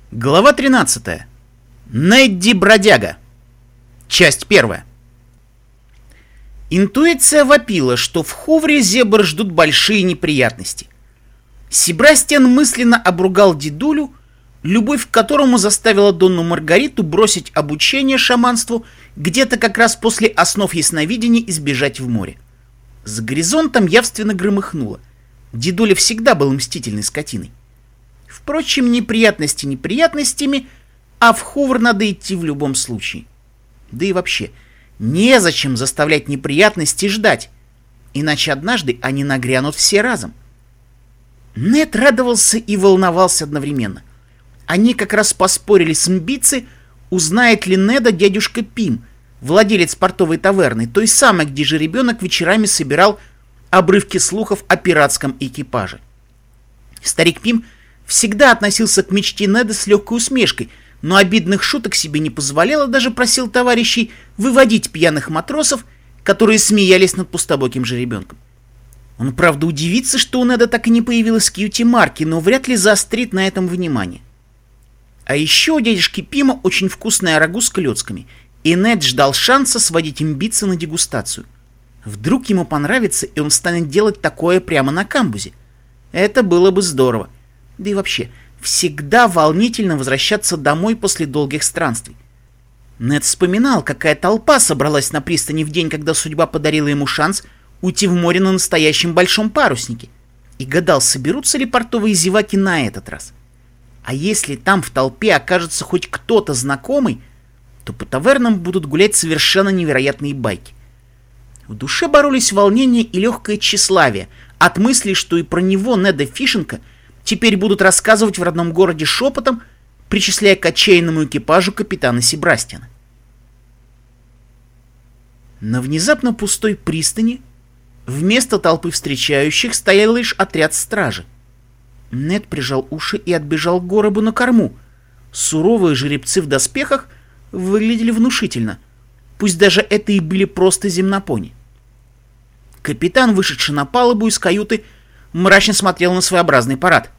Глава 13. Недди Бродяга. Часть 1. Интуиция вопила, что в Хувре зебр ждут большие неприятности. Себастьян мысленно обругал дедулю, любовь к которому заставила Донну Маргариту бросить обучение шаманству где-то как раз после основ ясновидения и сбежать в море. За горизонтом явственно громыхнуло. Дедуля всегда был мстительной скотиной. Впрочем, неприятности неприятностями, а в Хувр надо идти в любом случае. Да и вообще, незачем заставлять неприятности ждать, иначе однажды они нагрянут все разом. Нед радовался и волновался одновременно. Они как раз поспорили с Мбитци, узнает ли Неда дядюшка Пим, владелец портовой таверны, той самой, где жеребенок вечерами собирал обрывки слухов о пиратском экипаже. Старик Пим всегда относился к мечте Неда с легкой усмешкой, но обидных шуток себе не позволял и даже просил товарищей выводить пьяных матросов, которые смеялись над пустобоким жеребенком. Он, правда, удивится, что у Неда так и не появилась кьюти-марки, но вряд ли заострит на этом внимание. А еще у дядюшки Пима очень вкусное рагу с клетками, и Нед ждал шанса сводить Мбитца на дегустацию. Вдруг ему понравится, и он станет делать такое прямо на камбузе. Это было бы здорово. Да и вообще, всегда волнительно возвращаться домой после долгих странствий. Нед вспоминал, какая толпа собралась на пристани в день, когда судьба подарила ему шанс уйти в море на настоящем большом паруснике, и гадал, соберутся ли портовые зеваки на этот раз. А если там в толпе окажется хоть кто-то знакомый, то по тавернам будут гулять совершенно невероятные байки. В душе боролись волнение и легкое тщеславие от мысли, что и про него, Неда Фишинга, теперь будут рассказывать в родном городе шепотом, причисляя к отчаянному экипажу капитана Себастьяна. На внезапно пустой пристани вместо толпы встречающих стоял лишь отряд стражи. Нед прижал уши и отбежал к коробу на корму. Суровые жеребцы в доспехах выглядели внушительно, пусть даже это и были просто земнопони. Капитан, вышедший на палубу из каюты, мрачно смотрел на своеобразный парад.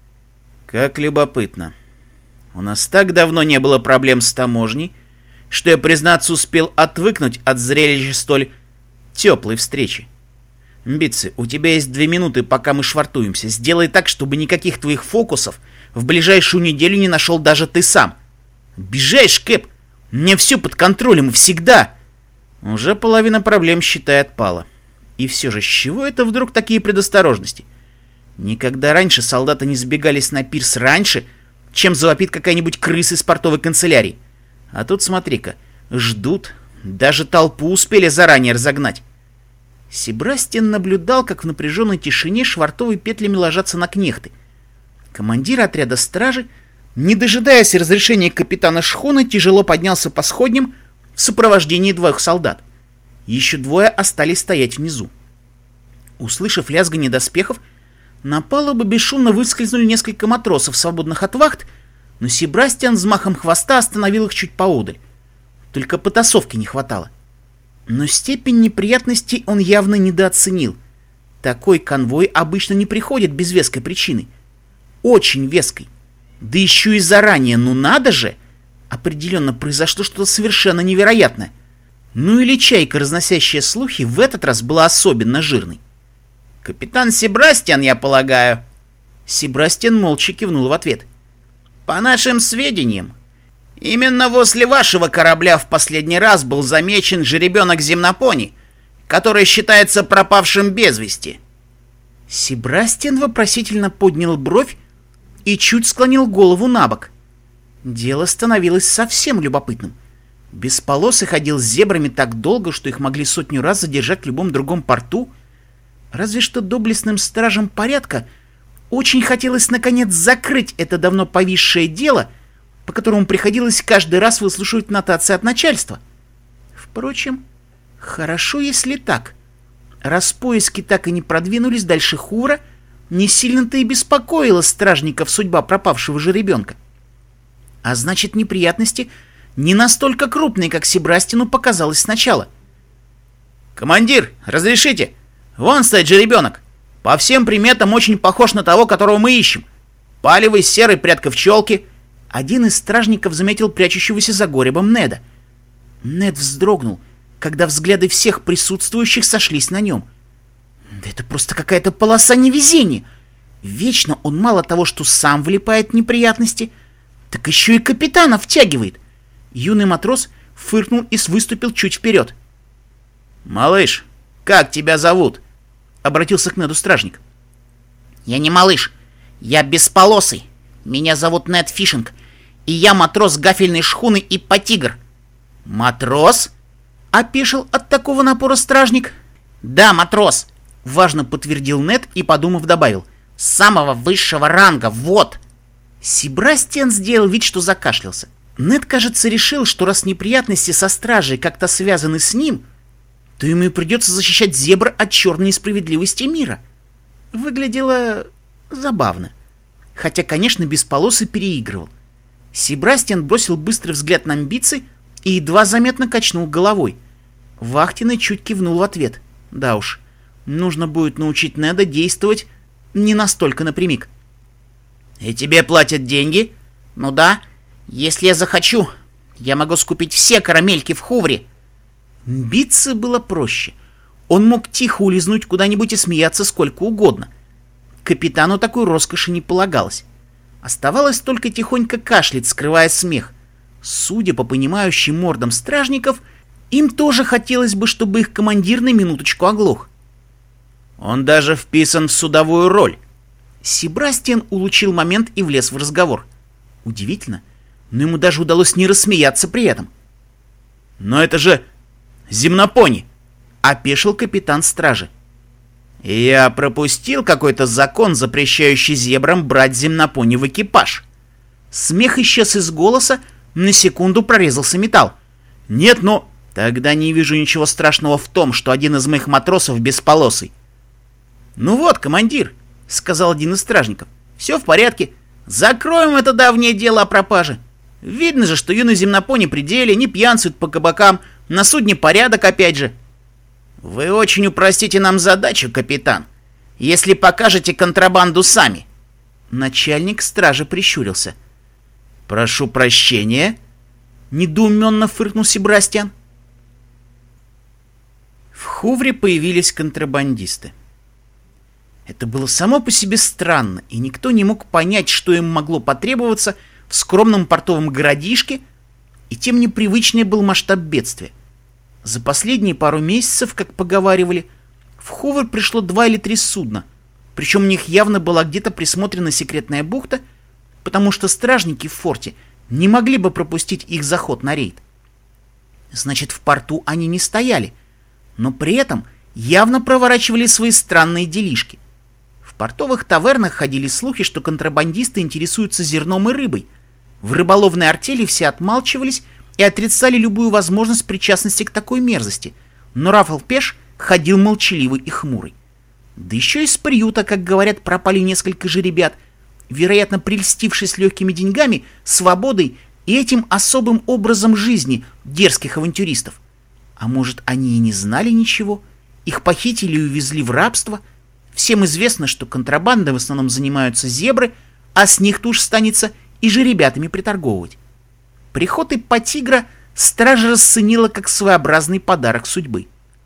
«Как любопытно. У нас так давно не было проблем с таможней, что я, признаться, успел отвыкнуть от зрелища столь теплой встречи. Мбитци, у тебя есть 2 минуты, пока мы швартуемся. Сделай так, чтобы никаких твоих фокусов в ближайшую неделю не нашел даже ты сам. Обижаешь, Кэп? У меня все под контролем и всегда». Уже половина проблем, считай, отпала. И все же, с чего это вдруг такие предосторожности? Никогда раньше солдаты не сбегались на пирс раньше, чем завопит какая-нибудь крыса из портовой канцелярии. А тут, смотри-ка, ждут, даже толпу успели заранее разогнать. Себастьян наблюдал, как в напряженной тишине швартовые петлями ложатся на кнехты. Командир отряда стражи, не дожидаясь разрешения капитана шхуны, тяжело поднялся по сходням в сопровождении 2 солдат. Еще 2 остались стоять внизу. Услышав лязганье доспехов, на палубу бесшумно выскользнули несколько матросов, свободных от вахт, но Себастьян взмахом хвоста остановил их чуть поодаль. Только потасовки не хватало. Но степень неприятностей он явно недооценил. Такой конвой обычно не приходит без веской причины. Очень веской. Да еще и заранее, ну надо же! Определенно произошло что-то совершенно невероятное. Ну или чайка, разносящая слухи, в этот раз была особенно жирной. «Капитан Себастьян, я полагаю?» Себастьян молча кивнул в ответ. «По нашим сведениям, именно возле вашего корабля в последний раз был замечен жеребенок земнопони, который считается пропавшим без вести». Себастьян вопросительно поднял бровь и чуть склонил голову на бок. Дело становилось совсем любопытным. Бесполосый ходил с зебрами так долго, что их могли 100 раз задержать в любом другом порту. Разве что доблестным стражам порядка очень хотелось наконец закрыть это давно повисшее дело, по которому приходилось каждый раз выслушивать нотации от начальства. Впрочем, хорошо, если так. Раз поиски так и не продвинулись дальше Хувра, не сильно-то и беспокоила стражников судьба пропавшего жеребенка. А значит, неприятности не настолько крупные, как Себастьяну показалось сначала. «Командир, разрешите? Вон стоит жеребенок. По всем приметам очень похож на того, которого мы ищем. Палевый, серый, прядка в челке. Один из стражников заметил прячущегося за горебом Неда. Нед вздрогнул, когда взгляды всех присутствующих сошлись на нем. Да это просто какая-то полоса невезения. Вечно он мало того, что сам влипает в неприятности, так еще и капитана втягивает. Юный матрос фыркнул и выступил чуть вперед. «Малыш, как тебя зовут?» — обратился к Неду стражник. «Я не малыш, я бесполосый. Меня зовут Нед Фишинг, и я матрос гафельной шхуны Иппотигр». «Матрос?» — опешил от такого напора стражник. «Да, матрос», — важно подтвердил Нед и, подумав, добавил. «Самого высшего ранга, вот!» Себастьян сделал вид, что закашлялся. Нед, кажется, решил, что раз неприятности со стражей как-то связаны с ним, то ему и придется защищать зебр от черной несправедливости мира. Выглядело забавно. Хотя, конечно, Бесполосый переигрывал. Себастьян бросил быстрый взгляд на амбиции и едва заметно качнул головой. Вахтенный чуть кивнул в ответ. Да уж, нужно будет научить Неда действовать не настолько напрямик. «И тебе платят деньги?» «Ну да, если я захочу, я могу скупить все карамельки в Хувре». Биться было проще. Он мог тихо улизнуть куда-нибудь и смеяться сколько угодно. Капитану такой роскоши не полагалось. Оставалось только тихонько кашлять, скрывая смех. Судя по понимающим мордам стражников, им тоже хотелось бы, чтобы их командир на минуточку оглох. «Он даже вписан в судовую роль». Себастьян улучил момент и влез в разговор. Удивительно, но ему даже удалось не рассмеяться при этом. «Но это же земнопони!» — опешил капитан стражи. «Я пропустил какой-то закон, запрещающий зебрам брать земнопони в экипаж». Смех исчез из голоса, на секунду прорезался металл. «Нет, но тогда не вижу ничего страшного в том, что один из моих матросов бесполосый». «Ну вот, командир», — сказал один из стражников, — «все в порядке. Закроем это давнее дело о пропаже. Видно же, что юный земнопони при деле, не пьянствует по кабакам, на судне порядок опять же». «Вы очень упростите нам задачу, капитан, если покажете контрабанду сами». Начальник стражи прищурился. «Прошу прощения», — недоуменно фыркнул Себастьян. В Хувре появились контрабандисты. Это было само по себе странно, и никто не мог понять, что им могло потребоваться в скромном портовом городишке, и тем непривычнее был масштаб бедствия. За последние пару месяцев, как поговаривали, в Хувр пришло 2 или 3 судна, причем у них явно была где-то присмотрена секретная бухта, потому что стражники в форте не могли бы пропустить их заход на рейд. Значит, в порту они не стояли, но при этом явно проворачивали свои странные делишки. В портовых тавернах ходили слухи, что контрабандисты интересуются зерном и рыбой. В рыболовной артели все отмалчивались и отрицали любую возможность причастности к такой мерзости, но Рафал Пеш ходил молчаливый и хмурый. Да еще из приюта, как говорят, пропали несколько же ребят, вероятно, прельстившись легкими деньгами, свободой и этим особым образом жизни дерзких авантюристов. А может, они и не знали ничего, их похитили и увезли в рабство. Всем известно, что контрабандой в основном занимаются зебры, а с них-то уж станется и жеребятами приторговывать. Приход Иппотигра стража расценила как своеобразный подарок судьбы.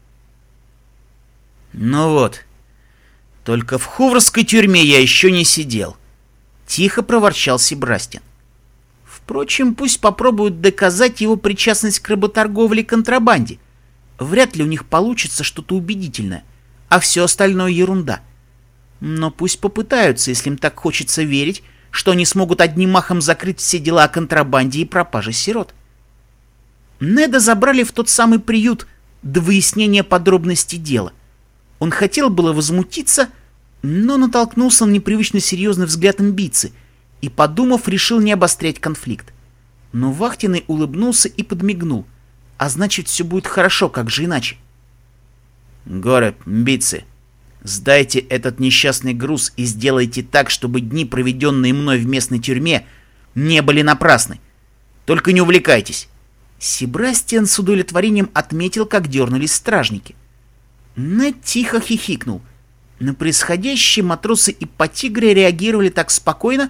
«Ну вот, только в хуврской тюрьме я еще не сидел», — тихо проворчал Себастьян. Впрочем, пусть попробуют доказать его причастность к работорговле и контрабанде. Вряд ли у них получится что-то убедительное, а все остальное ерунда. Но пусть попытаются, если им так хочется верить, что они смогут одним махом закрыть все дела о контрабанде и пропаже сирот. Неда забрали в тот самый приют до выяснения подробностей дела. Он хотел было возмутиться, но натолкнулся на непривычно серьезный взгляд имбийцы и, подумав, решил не обострять конфликт. Но Вахтенный улыбнулся и подмигнул, а значит, все будет хорошо, как же иначе. «Город, имбийцы, сдайте этот несчастный груз и сделайте так, чтобы дни, проведенные мной в местной тюрьме, не были напрасны. Только не увлекайтесь». Себастьян с удовлетворением отметил, как дернулись стражники. Нед тихо хихикнул. На происходящее матросы Иппотигра реагировали так спокойно,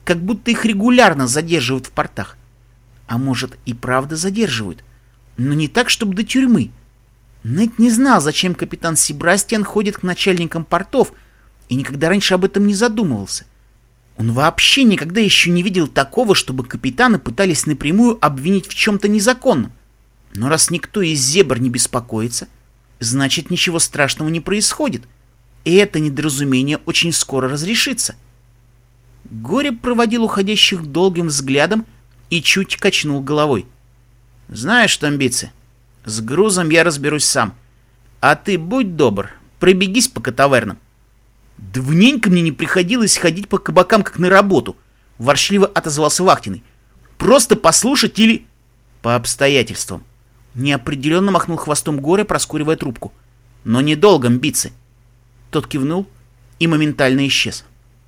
как будто их регулярно задерживают в портах. А может, и правда задерживают, но не так, чтобы до тюрьмы. Нед не знал, зачем капитан Себастьян ходит к начальникам портов, и никогда раньше об этом не задумывался. Он вообще никогда еще не видел такого, чтобы капитаны пытались напрямую обвинить в чем-то незаконном. Но раз никто из зебр не беспокоится, значит, ничего страшного не происходит, и это недоразумение очень скоро разрешится. Горе проводил уходящих долгим взглядом и чуть качнул головой. «Знаешь что, амбиции, с грузом я разберусь сам. А ты будь добр, пробегись по тавернам». «Давненько мне не приходилось ходить по кабакам, как на работу», — ворчливо отозвался Вахтенный. «Просто послушать или...» «По обстоятельствам». Неопределенно махнул хвостом Горе, проскуривая трубку. «Но недолго, амбиции». Тот кивнул и моментально исчез.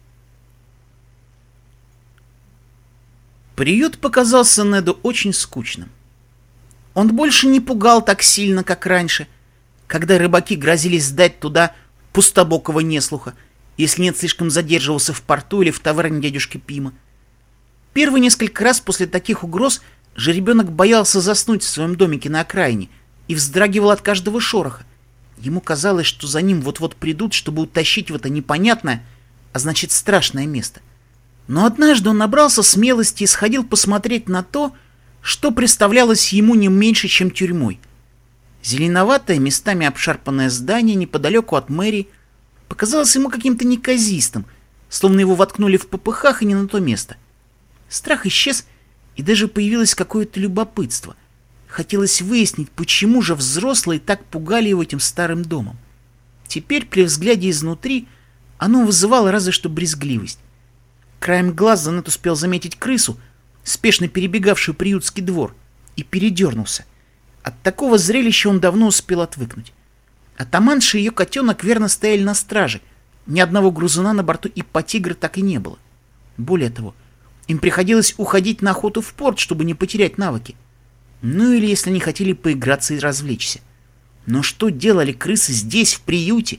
Приют показался Неду очень скучным. Он больше не пугал так сильно, как раньше, когда рыбаки грозились сдать туда пустобокого неслуха, если нет слишком задерживался в порту или в таверне дядюшки Пима. Первые несколько раз после таких угроз жеребенок боялся заснуть в своем домике на окраине и вздрагивал от каждого шороха. Ему казалось, что за ним вот-вот придут, чтобы утащить в это непонятное, а значит страшное место. Но однажды он набрался смелости и сходил посмотреть на то, что представлялось ему не меньше, чем тюрьмой. Зеленоватое, местами обшарпанное здание неподалеку от мэрии показалось ему каким-то неказистым, словно его воткнули в попыхах и не на то место. Страх исчез, и даже появилось какое-то любопытство. Хотелось выяснить, почему же взрослые так пугали его этим старым домом. Теперь, при взгляде изнутри, оно вызывало разве что брезгливость. Краем глаза Нед успел заметить крысу, спешно перебегавшую приютский двор, и передернулся. От такого зрелища он давно успел отвыкнуть. Атаманша и ее котенок верно стояли на страже. Ни одного грузуна на борту иппотигра так и не было. Более того, им приходилось уходить на охоту в порт, чтобы не потерять навыки. Ну или если они хотели поиграться и развлечься. Но что делали крысы здесь, в приюте?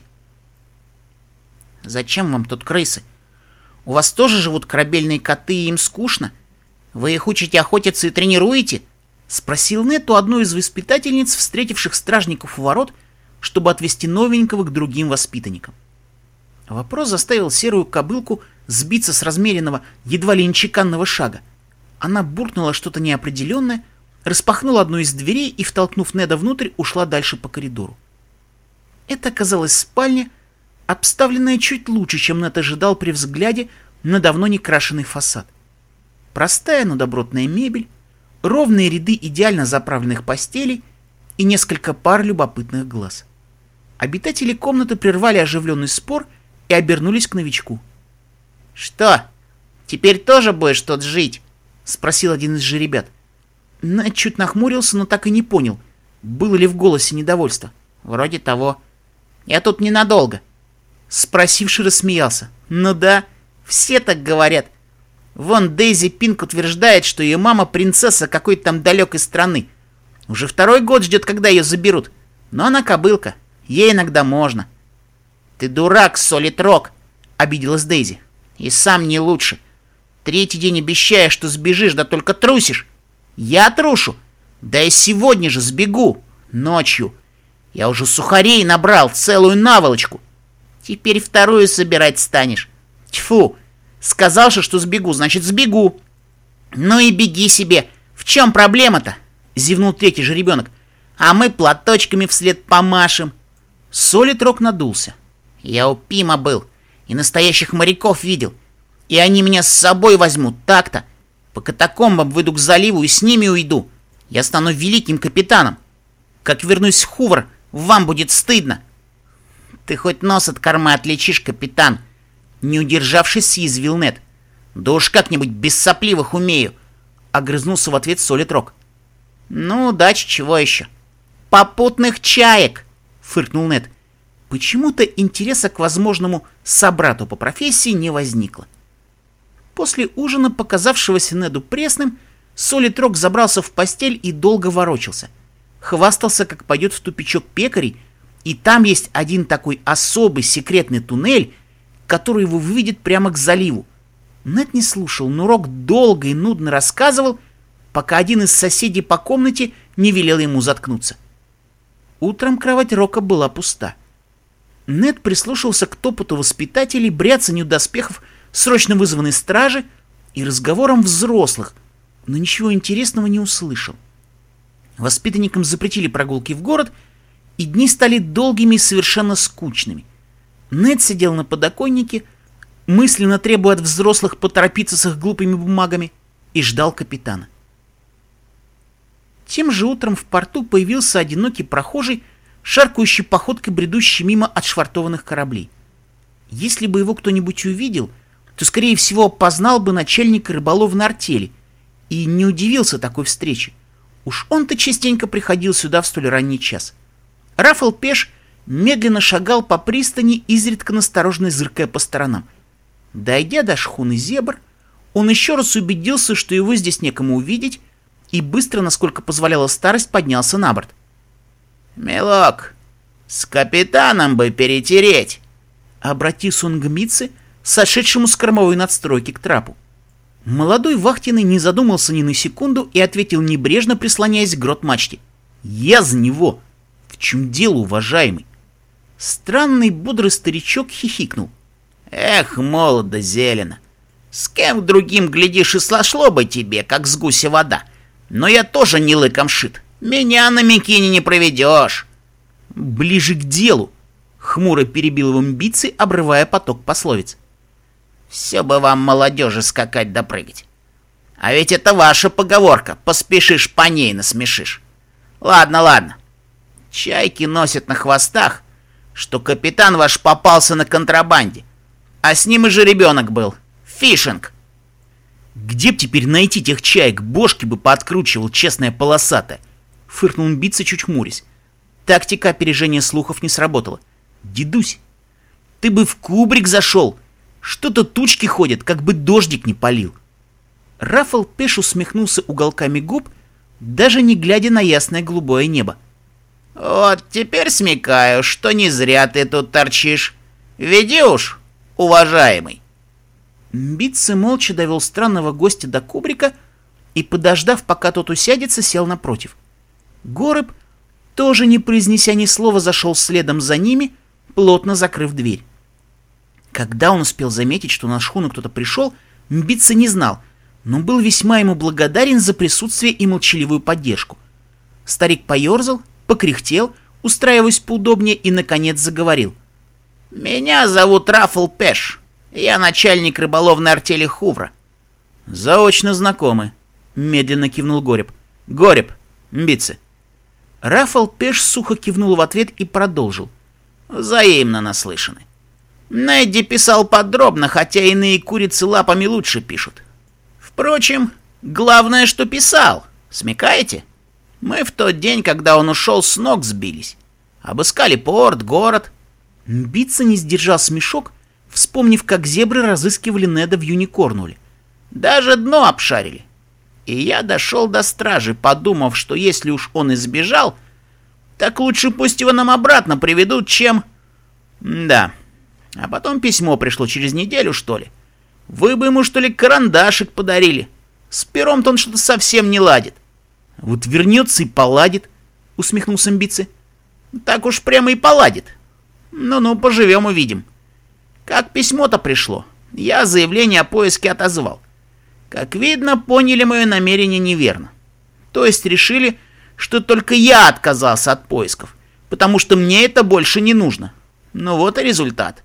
«Зачем вам тут крысы? У вас тоже живут корабельные коты, и им скучно? Вы их учите охотиться и тренируете?» — спросил Нед у одной из воспитательниц, встретивших стражников у ворот, чтобы отвезти новенького к другим воспитанникам. Вопрос заставил серую кобылку сбиться с размеренного, едва ли не чеканного шага. Она буркнула что-то неопределенное, распахнула одну из дверей и, втолкнув Неда внутрь, ушла дальше по коридору. Это оказалась спальня, обставленная чуть лучше, чем Нед ожидал при взгляде на давно не крашеный фасад. Простая, но добротная мебель, ровные ряды идеально заправленных постелей и несколько пар любопытных глаз. Обитатели комнаты прервали оживленный спор и обернулись к новичку. «Что, теперь тоже будешь тут жить?» — спросил один из жеребят. Нед чуть нахмурился, но так и не понял, было ли в голосе недовольство. «Вроде того. Я тут ненадолго». Спросивший рассмеялся. «Ну да, все так говорят. Вон Дейзи Пинк утверждает, что ее мама принцесса какой-то там далекой страны. Уже второй год ждет, когда ее заберут. Но она кобылка, ей иногда можно». «Ты дурак, Солид Рок!» — обиделась Дейзи. «И сам не лучше. Третий день обещаешь, что сбежишь, да только трусишь. Я трушу? Да и сегодня же сбегу. Ночью. Я уже сухарей набрал, целую наволочку. Теперь вторую собирать станешь. Тьфу! Сказал же, что сбегу, значит сбегу». «Ну и беги себе. В чем проблема-то?» — зевнул третий жеребенок. «А мы платочками вслед помашем». Солид Рок надулся. «Я у Пима был и настоящих моряков видел. И они меня с собой возьмут, так-то. По катакомбам выйду к заливу и с ними уйду. Я стану великим капитаном. Как вернусь в Хувр, вам будет стыдно». «Ты хоть нос от кормы отличишь, капитан?» Не удержавшись, съязвил Нед. «Да уж как-нибудь без сопливых умею», — огрызнулся в ответ Солид Рок. «Ну, удачи, чего еще?» «Попутных чаек!» — фыркнул Нед. Почему-то интереса к возможному собрату по профессии не возникло. После ужина, показавшегося Неду пресным, Солид Рок забрался в постель и долго ворочался. Хвастался, как пойдет в тупичок пекарей, и там есть один такой особый секретный туннель, который его выведет прямо к заливу. Нед не слушал, но Рок долго и нудно рассказывал, пока один из соседей по комнате не велел ему заткнуться. Утром кровать Рока была пуста. Нед прислушался к топоту воспитателей, бряцанью доспехов срочно вызванной стражи и разговорам взрослых, но ничего интересного не услышал. Воспитанникам запретили прогулки в город, и дни стали долгими и совершенно скучными. Нед сидел на подоконнике, мысленно требуя от взрослых поторопиться с их глупыми бумагами, и ждал капитана. Тем же утром в порту появился одинокий прохожий, шаркающий походкой, бредущий мимо отшвартованных кораблей. Если бы его кто-нибудь увидел, то, скорее всего, опознал бы начальника рыболовной артели и не удивился такой встрече. Уж он-то частенько приходил сюда в столь ранний час. Рафл Пеш медленно шагал по пристани, изредка настороженно зыркая по сторонам. Дойдя до шхуны «Зебр», он еще раз убедился, что его здесь некому увидеть, и быстро, насколько позволяла старость, поднялся на борт. «Милок, с капитаном бы перетереть!» — обратился он к Митце, сошедшему с кормовой надстройки к трапу. Молодой вахтенный не задумался ни на секунду и ответил небрежно, прислоняясь к грот-мачте. «Я за него! В чем дело, уважаемый?» Странный бодрый старичок хихикнул. «Эх, молодо зелено! С кем другим, глядишь, и сошло бы тебе, как с гуся вода. Но я тоже не лыком шит. Меня на Микине не проведешь!» «Ближе к делу!» — хмуро перебил его Мбитцы, обрывая поток пословиц. «Все бы вам, молодежи, скакать да прыгать. А ведь это ваша поговорка, поспешишь, по ней насмешишь. Ладно, ладно. Чайки носят на хвостах, что капитан ваш попался на контрабанде, а с ним и жеребенок был. Фишинг!» «Где б теперь найти тех чаек? Бошки бы пооткручивал, честная полосатая!» — фыркнул Мбитца, чуть хмурясь. Тактика опережения слухов не сработала. «Дедусь, ты бы в кубрик зашел! Что-то тучки ходят, как бы дождик не полил!» Рафл Пеш усмехнулся уголками губ, даже не глядя на ясное голубое небо. «Вот теперь смекаю, что не зря ты тут торчишь. Веди уж, уважаемый!» Мбитце молча довел странного гостя до кубрика и, подождав, пока тот усядется, сел напротив. Гореб, тоже не произнеся ни слова, зашел следом за ними, плотно закрыв дверь. Когда он успел заметить, что на шхуну кто-то пришел, Мбитце не знал, но был весьма ему благодарен за присутствие и молчаливую поддержку. Старик поерзал, покряхтел, устраиваясь поудобнее, и, наконец, заговорил. «Меня зовут Рафл Пеш. Я начальник рыболовной артели Хувра». «Заочно знакомы», — медленно кивнул Гореб. «Гореб, Мбитце». Рафл Пеш сухо кивнул в ответ и продолжил. «Взаимно наслышаны. Недди писал подробно, хотя иные курицы лапами лучше пишут. Впрочем, главное, что писал. Смекаете? Мы в тот день, когда он ушел, с ног сбились. Обыскали порт, город». Мбитце не сдержал смешок, вспомнив, как зебры разыскивали Неда в Юникорнуле. «Даже дно обшарили. И я дошел до стражи, подумав, что если уж он избежал, так лучше пусть его нам обратно приведут, чем...» «Да. А потом письмо пришло через неделю, что ли. Вы бы ему, что ли, карандашик подарили. С пером-то он что-то совсем не ладит». «Вот вернется и поладит», — усмехнулся Мбитце. «Так уж прямо и поладит. Ну-ну, поживем увидим. Как письмо-то пришло, я заявление о поиске отозвал. Как видно, поняли мое намерение неверно. То есть решили, что только я отказался от поисков, потому что мне это больше не нужно. Ну вот и результат».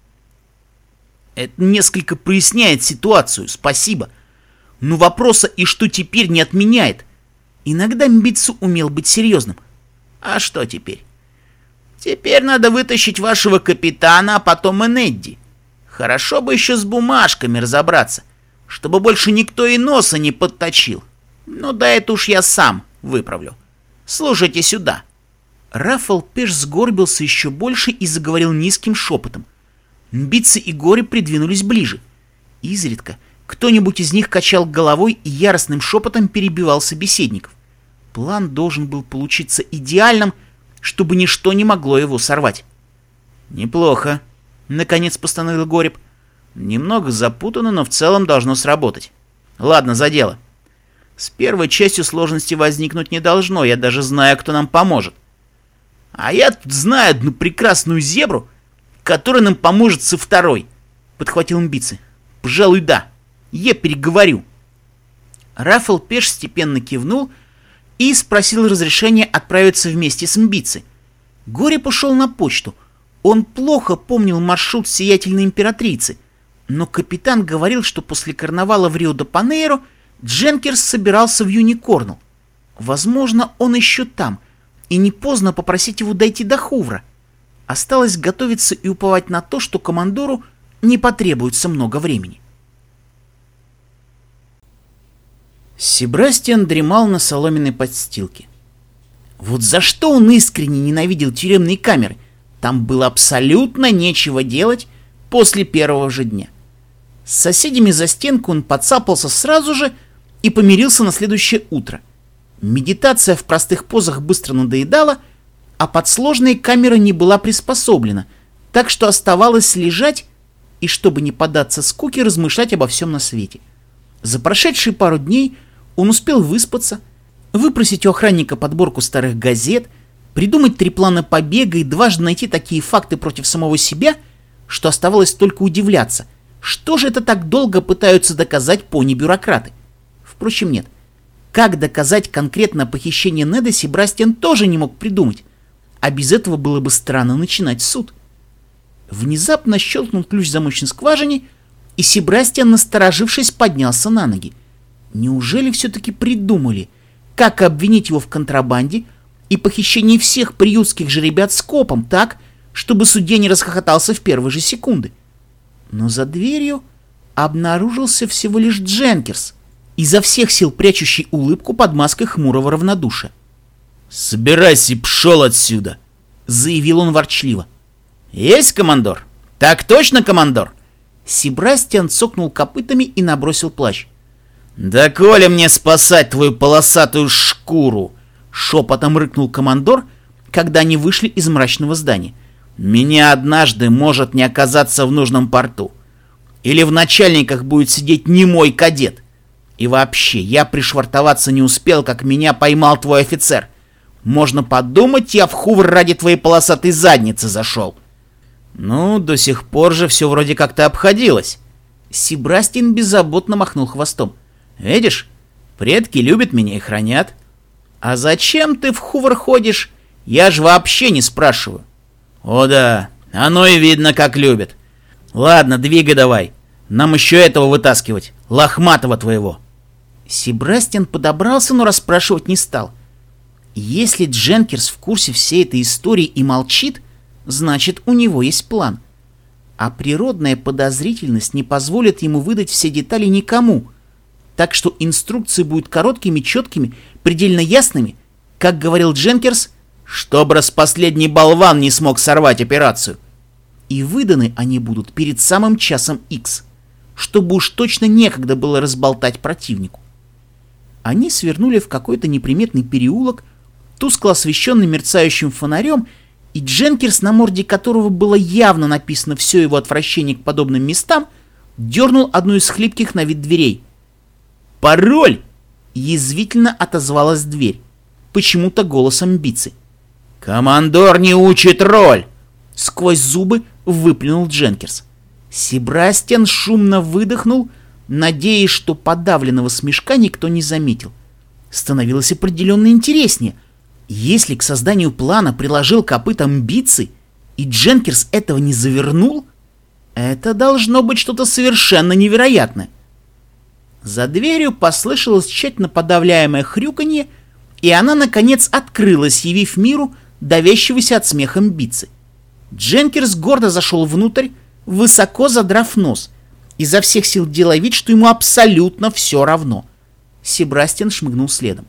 «Это несколько проясняет ситуацию, спасибо. Но вопроса «и что теперь» не отменяет. Иногда Мбитцу умел быть серьезным. «А что теперь? Теперь надо вытащить вашего капитана, а потом и Недди. Хорошо бы еще с бумажками разобраться, чтобы больше никто и носа не подточил. Ну да это уж я сам выправлю. Слушайте сюда». Рафл Пеш сгорбился еще больше и заговорил низким шепотом. Мбитце и Горе придвинулись ближе. Изредка кто-нибудь из них качал головой и яростным шепотом перебивал собеседников. План должен был получиться идеальным, чтобы ничто не могло его сорвать. «Неплохо», — наконец постановил Гореб. Немного запутанно, но в целом должно сработать. Ладно, за дело. С первой частью сложности возникнуть не должно, я даже знаю, кто нам поможет. А я тут знаю одну прекрасную зебру, которая нам поможет со второй, подхватил Мбитцы. Пожалуй, да. Я переговорю. Рафл Пеш степенно кивнул и спросил разрешения отправиться вместе с Мбитцы. Горе пошел на почту. Он плохо помнил маршрут сиятельной императрицы, но капитан говорил, что после карнавала в Рио-де-Панейро Дженкерс собирался в Юникорнелл. Возможно, он еще там, и не поздно попросить его дойти до Хувра. Осталось готовиться и уповать на то, что командору не потребуется много времени. Себастьян дремал на соломенной подстилке. Вот за что он искренне ненавидел тюремные камеры. Там было абсолютно нечего делать после первого же дня. С соседями за стенку он подцапался сразу же и помирился на следующее утро. Медитация в простых позах быстро надоедала, а под сложные камеры не была приспособлена, так что оставалось лежать и, чтобы не поддаться скуке, размышлять обо всем на свете. За прошедшие пару дней он успел выспаться, выпросить у охранника подборку старых газет, придумать 3 плана побега и дважды найти такие факты против самого себя, что оставалось только удивляться, что же это так долго пытаются доказать пони-бюрократы. Впрочем, нет. Как доказать конкретно похищение Неда, Себастьян тоже не мог придумать, а без этого было бы странно начинать суд. Внезапно щелкнул ключ в замочной скважине, и Себастьян, насторожившись, поднялся на ноги. Неужели все-таки придумали, как обвинить его в контрабанде и похищении всех приютских жеребят скопом так, чтобы судья не расхохотался в первые же секунды? Но за дверью обнаружился всего лишь Дженкерс, изо всех сил прячущий улыбку под маской хмурого равнодушия. «Собирайся и пшел отсюда!» — заявил он ворчливо. «Есть, командор?» «Так точно, командор!» Себастьян цокнул копытами и набросил плащ. «Да коли мне спасать твою полосатую шкуру!» — шепотом рыкнул командор, когда они вышли из мрачного здания. «Меня однажды может не оказаться в нужном порту. Или в начальниках будет сидеть немой кадет. И вообще, я пришвартоваться не успел, как меня поймал твой офицер. Можно подумать, я в Хувр ради твоей полосатой задницы зашел». «Ну, до сих пор же все вроде как-то обходилось». Себастьян беззаботно махнул хвостом. «Видишь, предки любят меня и хранят. А зачем ты в Хувр ходишь, я же вообще не спрашиваю». «О да, оно и видно, как любят. Ладно, двигай давай, нам еще этого вытаскивать, лохматого твоего». Себастьян подобрался, но расспрашивать не стал. Если Дженкерс в курсе всей этой истории и молчит, значит, у него есть план. А природная подозрительность не позволит ему выдать все детали никому, так что инструкции будут короткими, четкими, предельно ясными, как говорил Дженкерс, чтобы распоследний болван не смог сорвать операцию. И выданы они будут перед самым часом Х, чтобы уж точно некогда было разболтать противнику. Они свернули в какой-то неприметный переулок, тускло освещенный мерцающим фонарем, и Дженкерс, на морде которого было явно написано все его отвращение к подобным местам, дернул одну из хлипких на вид дверей. «Пароль!» — язвительно отозвалась дверь, почему-то голосом Мбитцы. «Командор не учит роль!» — сквозь зубы выплюнул Дженкерс. Себастьян шумно выдохнул, надеясь, что подавленного смешка никто не заметил. Становилось определенно интереснее. Если к созданию плана приложил копыта Мбитцы, и Дженкерс этого не завернул, это должно быть что-то совершенно невероятное. За дверью послышалось тщательно подавляемое хрюканье, и она, наконец, открылась, явив миру давящегося от смеха Мбитцы. Дженкерс гордо зашел внутрь, высоко задрав нос, изо всех сил делая вид, что ему абсолютно все равно. Себастьян шмыгнул следом.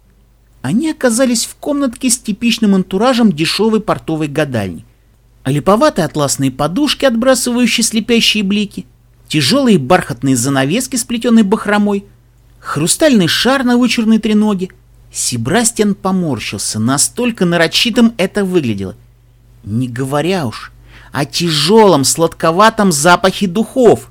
Они оказались в комнатке с типичным антуражем дешевой портовой гадальни. Липоватые атласные подушки, отбрасывающие слепящие блики, тяжелые бархатные занавески, сплетенные бахромой, хрустальный шар на вычурной треноге. Себастьян поморщился, настолько нарочитым это выглядело. Не говоря уж о тяжелом сладковатом запахе духов.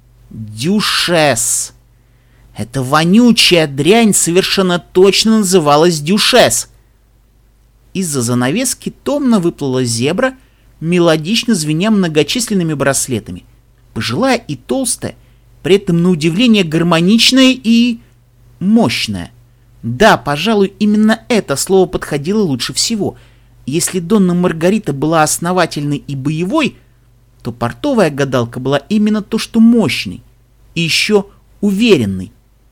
Дюшес. Эта вонючая дрянь совершенно точно называлась дюшес. Из-за занавески томно выплыла зебра, мелодично звеня многочисленными браслетами. Пожилая и толстая, при этом на удивление гармоничная и мощная. Да, пожалуй, именно это слово подходило лучше всего. Если Донна Маргарита была основательной и боевой, то портовая гадалка была именно то, что мощной и еще уверенной.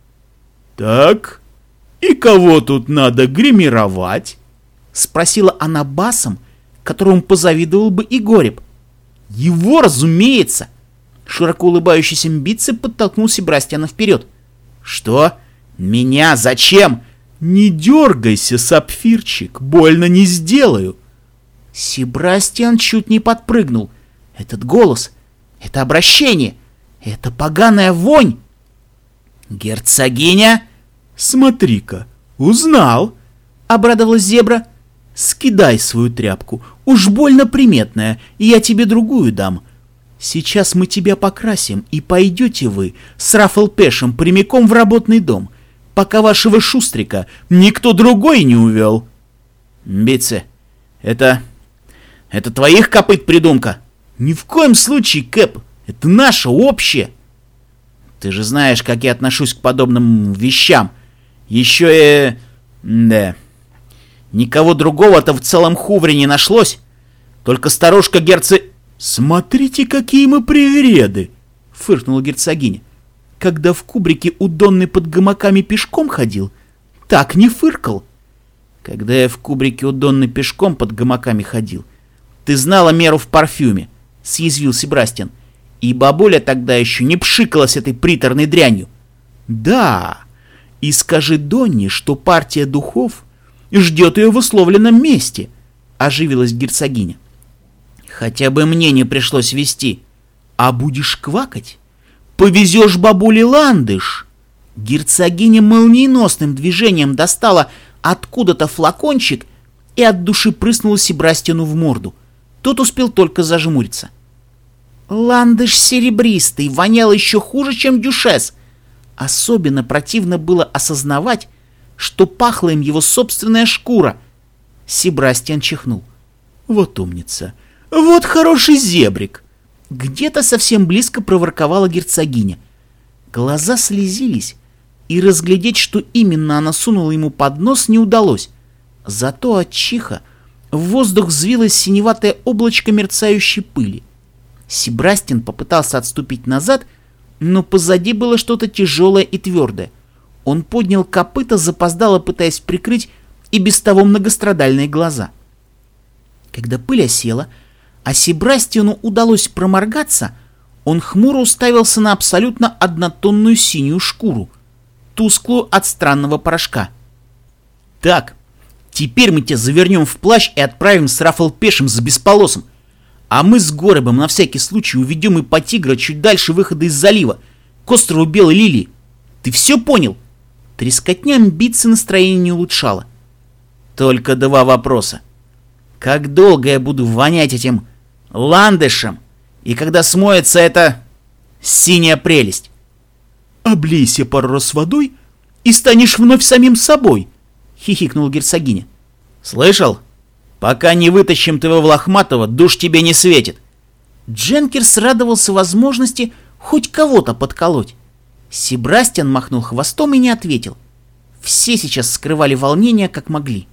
«Так, и кого тут надо гримировать?» — спросила она басом, которому позавидовал бы и Гореб. «Его, разумеется!» Широко улыбающийся Мбитце подтолкнул Себастьяна вперед. «Что? Меня? Зачем?» «Не дергайся, сапфирчик, больно не сделаю». Себастьян чуть не подпрыгнул. Этот голос, это обращение, это поганая вонь. «Герцогиня?» «Смотри-ка, узнал!» — обрадовалась зебра. «Скидай свою тряпку, уж больно приметная, и я тебе другую дам. Сейчас мы тебя покрасим, и пойдете вы с Раффлпешем прямиком в работный дом, пока вашего Шустрика никто другой не увел». «Мбитце, это твоих копыт придумка?» «Ни в коем случае, Кэп, это наше общее». «Ты же знаешь, как я отношусь к подобным вещам. Еще и... да... Никого другого-то в целом Хувре не нашлось. Только старушка «Смотрите, какие мы привереды!» — фыркнула герцогиня. «Когда в кубрике у Донны под гамаками пешком ходил, так не фыркал». «Когда я в кубрике у Донны пешком под гамаками ходил, ты знала меру в парфюме», — съязвил Себастьян. «И бабуля тогда еще не пшикалась этой приторной дрянью». «Да, и скажи Донне, что партия духов ждет ее в условленном месте», — оживилась герцогиня. «Хотя бы мне не пришлось вести». «А будешь квакать? Повезешь бабуле ландыш». Герцогиня молниеносным движением достала откуда-то флакончик и от души прыснула Себастьяну в морду. Тот успел только зажмуриться. Ландыш серебристый вонял еще хуже, чем дюшес. Особенно противно было осознавать, что пахла им его собственная шкура. Себастьян чихнул. «Вот умница! Вот хороший зебрик!» Где-то совсем близко проворковала герцогиня. Глаза слезились, и разглядеть, что именно она сунула ему под нос, не удалось. Зато от чиха в воздух взвилось синеватое облачко мерцающей пыли. Себастьян попытался отступить назад, но позади было что-то тяжелое и твердое. Он поднял копыта, запоздало пытаясь прикрыть и без того многострадальные глаза. Когда пыль осела, а Себастьяну удалось проморгаться, он хмуро уставился на абсолютно однотонную синюю шкуру, тусклую от странного порошка. «Так, теперь мы тебя завернем в плащ и отправим с Раффлпешем за Бесполосом, а мы с Горебом на всякий случай уведем ипотигра чуть дальше выхода из залива, к острову Белой Лилии. Ты все понял?» Трескотня Мбитце настроение не улучшала. «Только два вопроса. Как долго я буду вонять этим ландышем, и когда смоется эта синяя прелесть?» «Облейся пару раз водой и станешь вновь самим собой», — хихикнула герцогиня. «Слышал? Пока не вытащим твоего Лохматого, душ тебе не светит». Дженкерс радовался возможности хоть кого-то подколоть. Себастьян махнул хвостом и не ответил. Все сейчас скрывали волнение, как могли.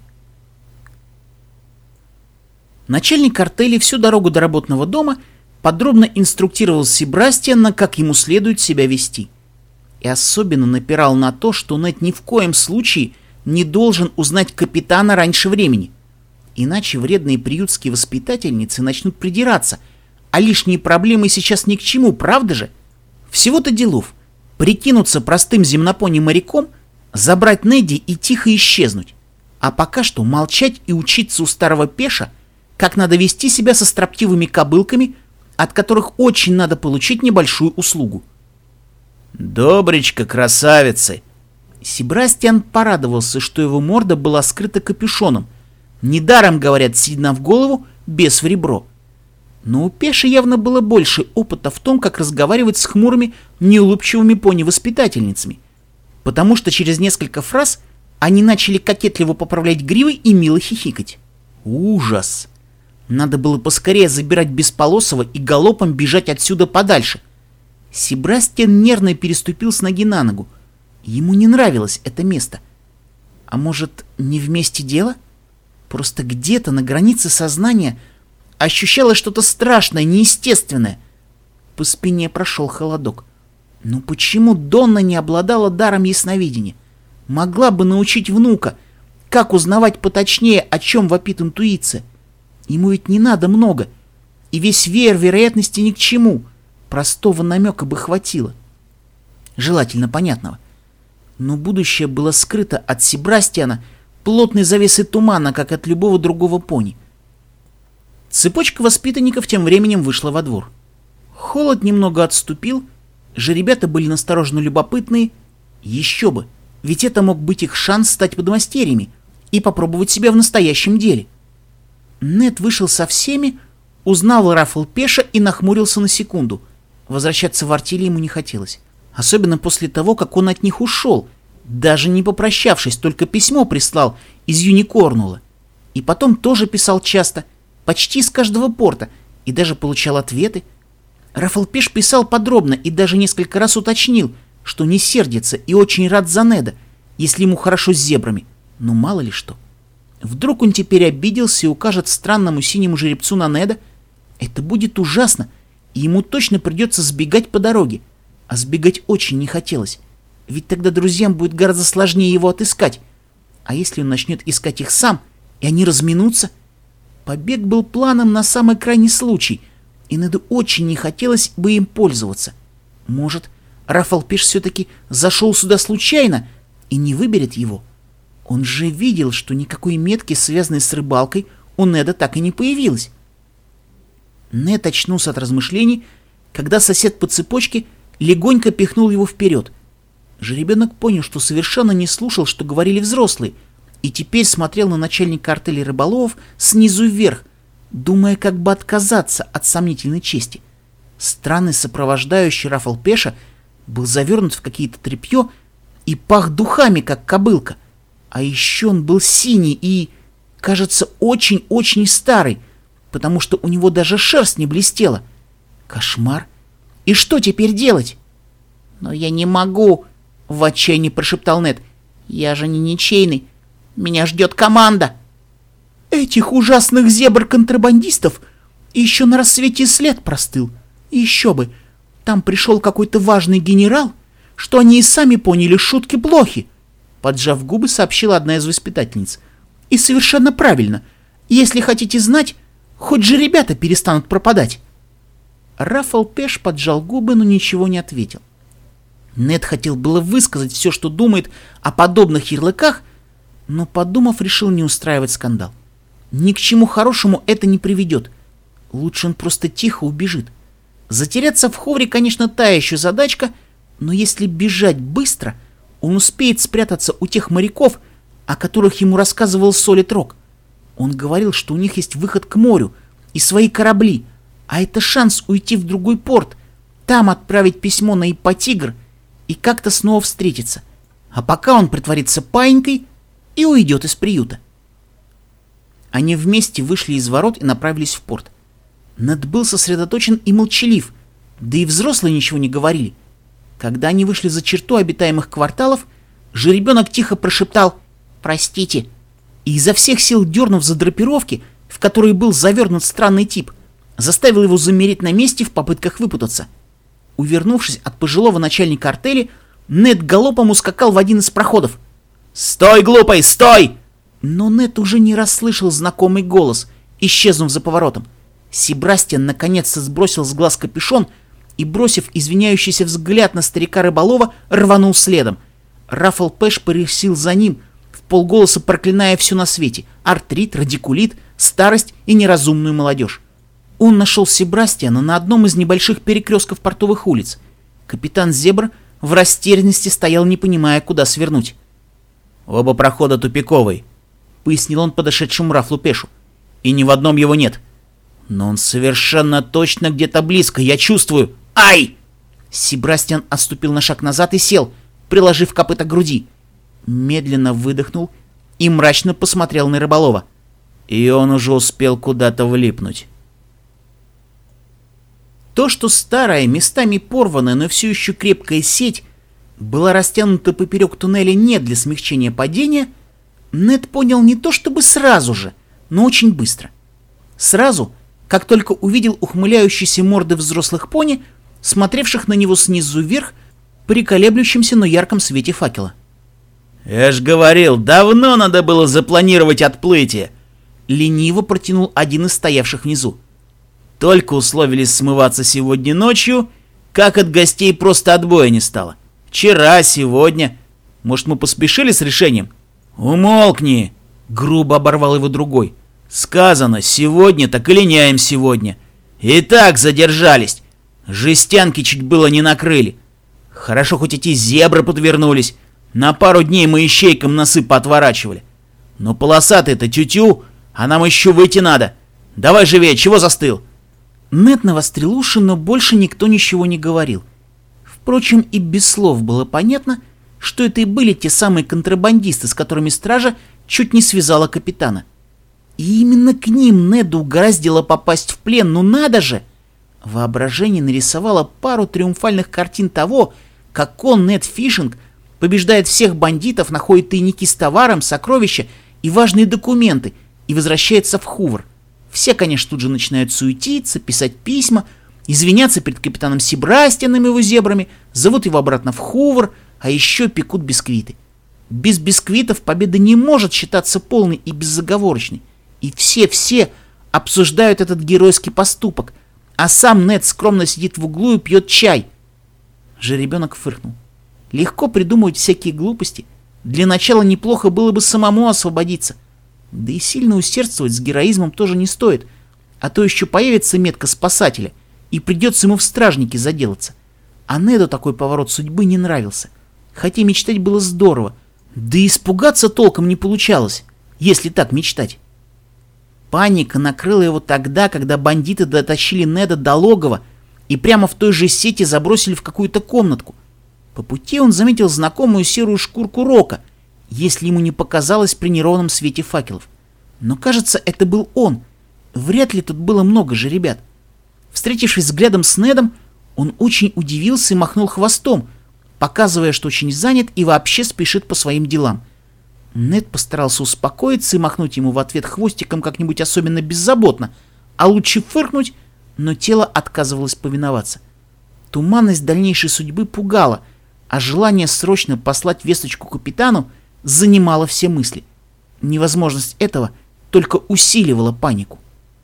Начальник артели всю дорогу до работного дома подробно инструктировал Себастьяна, как ему следует себя вести. И особенно напирал на то, что Нед ни в коем случае не должен узнать капитана раньше времени. Иначе вредные приютские воспитательницы начнут придираться, а лишние проблемы сейчас ни к чему, правда же? Всего-то делов. Прикинуться простым земнопони-моряком, забрать Недди и тихо исчезнуть. А пока что молчать и учиться у старого Пеша, как надо вести себя со строптивыми кобылками, от которых очень надо получить небольшую услугу. «Добречка, красавицы!» Себастьян порадовался, что его морда была скрыта капюшоном. Недаром, говорят, седина в голову, бес в ребро. Но у Пеши явно было больше опыта в том, как разговаривать с хмурыми, неулыбчивыми пони-воспитательницами, потому что через несколько фраз они начали кокетливо поправлять гривы и мило хихикать. Ужас! Надо было поскорее забирать Бесполосого и галопом бежать отсюда подальше. Себастьян нервно переступил с ноги на ногу. Ему не нравилось это место. А может, не в месте дело? Просто где-то на границе сознания ощущалось что-то страшное, неестественное. По спине прошел холодок. Но почему Донна не обладала даром ясновидения? Могла бы научить внука, как узнавать поточнее, о чем вопит интуиция. Ему ведь не надо много, и весь веер вероятности ни к чему. Простого намека бы хватило. Желательно понятного. Но будущее было скрыто от Себастьяна плотной завесой тумана, как от любого другого пони. Цепочка воспитанников тем временем вышла во двор. Холод немного отступил, жеребята были настороженно любопытные. Еще бы, ведь это мог быть их шанс стать подмастерьями и попробовать себя в настоящем деле. Нед вышел со всеми, узнал Раффлпеша и нахмурился на секунду. Возвращаться в артель ему не хотелось. Особенно после того, как он от них ушел, даже не попрощавшись, только письмо прислал из Юникорнула. И потом тоже писал часто, почти с каждого порта, и даже получал ответы. Раффлпеш писал подробно и даже несколько раз уточнил, что не сердится и очень рад за Неда, если ему хорошо с зебрами. Но мало ли что. Вдруг он теперь обиделся и укажет странному синему жеребцу на Неда? Это будет ужасно, и ему точно придется сбегать по дороге. А сбегать очень не хотелось, ведь тогда друзьям будет гораздо сложнее его отыскать. А если он начнет искать их сам, и они разминутся? Побег был планом на самый крайний случай, и Неду очень не хотелось бы им пользоваться. Может, Раффлпеш все-таки зашел сюда случайно и не выберет его? Он же видел, что никакой метки, связанной с рыбалкой, у Неда так и не появилось. Нед очнулся от размышлений, когда сосед по цепочке легонько пихнул его вперед. Жеребенок понял, что совершенно не слушал, что говорили взрослые, и теперь смотрел на начальника артели рыболовов снизу вверх, думая, как бы отказаться от сомнительной чести. Странный сопровождающий Раффлпеша был завернут в какие-то тряпье и пах духами, как кобылка. А еще он был синий и, кажется, очень-очень старый, потому что у него даже шерсть не блестела. Кошмар! И что теперь делать? «Но я не могу!» — в отчаянии прошептал Нед. «Я же не ничейный. Меня ждет команда!» «Этих ужасных зебр-контрабандистов еще на рассвете след простыл. Еще бы! Там пришел какой-то важный генерал, что они и сами поняли, шутки плохи!» Поджав губы, сообщила одна из воспитательниц. «И совершенно правильно. Если хотите знать, хоть же ребята перестанут пропадать». Раффлпеш поджал губы, но ничего не ответил. Нед хотел было высказать все, что думает о подобных ярлыках, но, подумав, решил не устраивать скандал. Ни к чему хорошему это не приведет. Лучше он просто тихо убежит. Затеряться в ховре, конечно, та еще задачка, но если бежать быстро, он успеет спрятаться у тех моряков, о которых ему рассказывал Солид Рок. Он говорил, что у них есть выход к морю и свои корабли, а это шанс уйти в другой порт, там отправить письмо на Ипатигр и как-то снова встретиться. А пока он притворится паинькой и уйдет из приюта. Они вместе вышли из ворот и направились в порт. Нед был сосредоточен и молчалив, да и взрослые ничего не говорили. Когда они вышли за черту обитаемых кварталов, жеребенок тихо прошептал «Простите», и изо всех сил дернув за драпировки, в которые был завернут странный тип, заставил его замереть на месте в попытках выпутаться. Увернувшись от пожилого начальника артели, Нед галопом ускакал в один из проходов. «Стой, глупый, стой!» Но Нед уже не расслышал знакомый голос, исчезнув за поворотом. Себастьян наконец-то сбросил с глаз капюшон и, бросив извиняющийся взгляд на старика рыболова, рванул следом. Раффлпеш порысил за ним, вполголоса проклиная все на свете — артрит, радикулит, старость и неразумную молодежь. Он нашел Себастьяна на одном из небольших перекрестков портовых улиц. Капитан Зебр в растерянности стоял, не понимая, куда свернуть. «Оба прохода тупиковые», — пояснил он подошедшему Раффлпешу. «И ни в одном его нет. Но он совершенно точно где-то близко, я чувствую. Ай! Себастьян отступил на шаг назад и сел, приложив копыто к груди. Медленно выдохнул и мрачно посмотрел на рыболова. И он уже успел куда-то влипнуть. То, что старая, местами порванная, но все еще крепкая сеть была растянута поперек туннеля не для смягчения падения, Нед понял не то чтобы сразу же, но очень быстро. Сразу, как только увидел ухмыляющиеся морды взрослых пони, смотревших на него снизу вверх при колеблющемся, но ярком свете факела. «Я ж говорил, давно надо было запланировать отплытие!» — лениво протянул один из стоявших внизу. «Только условились смываться сегодня ночью, как от гостей просто отбоя не стало. Вчера, сегодня. Может, мы поспешили с решением?» «Умолкни!» — грубо оборвал его другой. «Сказано, сегодня, так и линяем сегодня. И так задержались. Жестянки чуть было не накрыли. Хорошо, хоть эти зебры подвернулись. На пару дней мы ищейкам носы поотворачивали. Но полосатый-то тю-тю, а нам еще выйти надо. Давай живее, чего застыл?» Нед навострил уши, но больше никто ничего не говорил. Впрочем, и без слов было понятно, что это и были те самые контрабандисты, с которыми стража чуть не связала капитана. И именно к ним Неду угораздило попасть в плен, ну надо же! Воображение нарисовало пару триумфальных картин того, как он, Нед Фишинг, побеждает всех бандитов, находит тайники с товаром, сокровища и важные документы и возвращается в Хувр. Все, конечно, тут же начинают суетиться, писать письма, извиняться перед капитаном Себастьяном и его зебрами, зовут его обратно в Хувр, а еще пекут бисквиты. Без бисквитов победа не может считаться полной и безоговорочной. И все обсуждают этот геройский поступок, а сам Нед скромно сидит в углу и пьет чай. Жеребенок фыркнул. Легко придумывать всякие глупости. Для начала неплохо было бы самому освободиться. Да и сильно усердствовать с героизмом тоже не стоит, а то еще появится метка спасателя, и придется ему в стражники заделаться. А Неду такой поворот судьбы не нравился. Хотя мечтать было здорово, да и испугаться толком не получалось, если так мечтать. Паника накрыла его тогда, когда бандиты дотащили Неда до логова и прямо в той же сети забросили в какую-то комнатку. По пути он заметил знакомую серую шкурку Рока, если ему не показалось при неровном свете факелов. Но, кажется, это был он. Вряд ли тут было много же ребят. Встретившись взглядом с Недом, он очень удивился и махнул хвостом, показывая, что очень занят и вообще спешит по своим делам. Нед постарался успокоиться и махнуть ему в ответ хвостиком как-нибудь особенно беззаботно, а лучше фыркнуть, но тело отказывалось повиноваться. Туманность дальнейшей судьбы пугала, а желание срочно послать весточку капитану занимало все мысли. Невозможность этого только усиливала панику.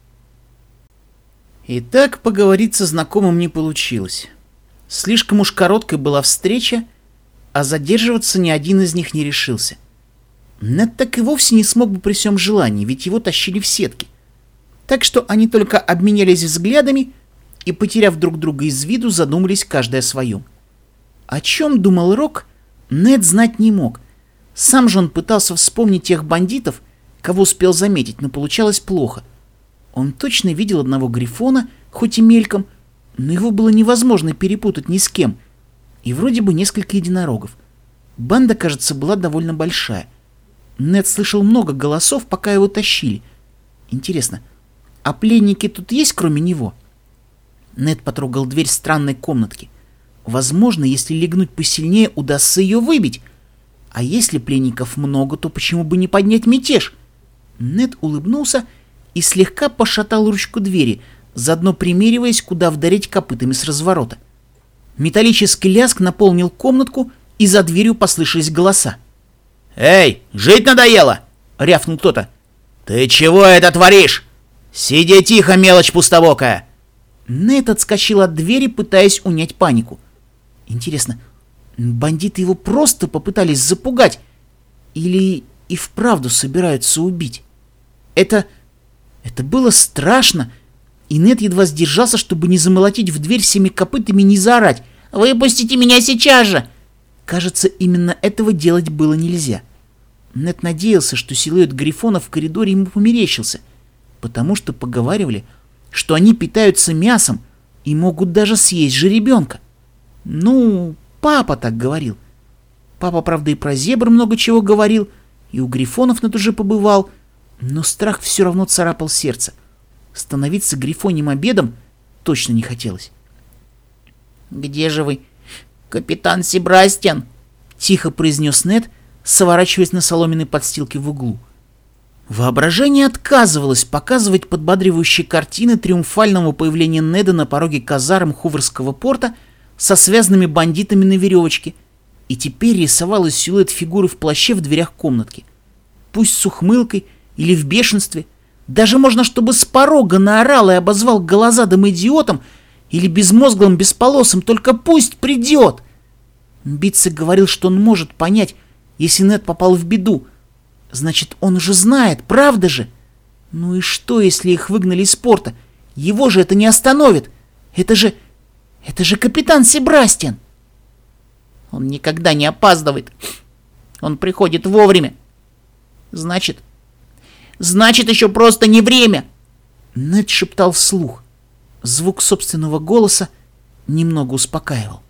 Итак, поговорить со знакомым не получилось. Слишком уж короткой была встреча, а задерживаться ни один из них не решился. Нед так и вовсе не смог бы при всем желании, ведь его тащили в сетки. Так что они только обменялись взглядами и, потеряв друг друга из виду, задумались каждый о своем. О чем думал Рок, Нед знать не мог. Сам же он пытался вспомнить тех бандитов, кого успел заметить, но получалось плохо. Он точно видел одного грифона, хоть и мельком, но его было невозможно перепутать ни с кем. И вроде бы несколько единорогов. Банда, кажется, была довольно большая. Нед слышал много голосов, пока его тащили. Интересно, а пленники тут есть, кроме него? Нед потрогал дверь странной комнатки. Возможно, если легнуть посильнее, удастся ее выбить. А если пленников много, то почему бы не поднять мятеж? Нед улыбнулся и слегка пошатал ручку двери, заодно примериваясь, куда вдарить копытами с разворота. Металлический лязг наполнил комнатку, и за дверью послышались голоса. «Эй, жить надоело!» — рявкнул кто-то. «Ты чего это творишь? Сиди тихо, мелочь пустобокая!» Нед отскочил от двери, пытаясь унять панику. Интересно, бандиты его просто попытались запугать или и вправду собираются убить? Это было страшно, и Нед едва сдержался, чтобы не замолотить в дверь всеми копытами и не заорать: «Выпустите меня сейчас же!» Кажется, именно этого делать было нельзя. Нед надеялся, что силуэт грифона в коридоре ему померещился, потому что поговаривали, что они питаются мясом и могут даже съесть жеребенка. Ну, папа так говорил. Папа, правда, и про зебр много чего говорил, и у грифонов на то же побывал, но страх все равно царапал сердце. Становиться грифоньим обедом точно не хотелось. «Где же вы, капитан Себастьян?» — тихо произнес Нед, сворачиваясь на соломенной подстилке в углу. Воображение отказывалось показывать подбадривающие картины триумфального появления Неда на пороге казарм Хуварского порта со связанными бандитами на веревочке, и теперь рисовалось силуэт фигуры в плаще в дверях комнатки. Пусть с ухмылкой или в бешенстве, даже можно, чтобы с порога наорал и обозвал голозадым идиотом или безмозглым бесполосым, только пусть придет. Битцек говорил, что он может понять, если Нед попал в беду. Значит, он уже знает, правда же? Ну и что, если их выгнали из порта? Его же это не остановит. Это же капитан Себастьян. Он никогда не опаздывает. Он приходит вовремя. Значит, еще просто не время. Нед шептал вслух. Звук собственного голоса немного успокаивал.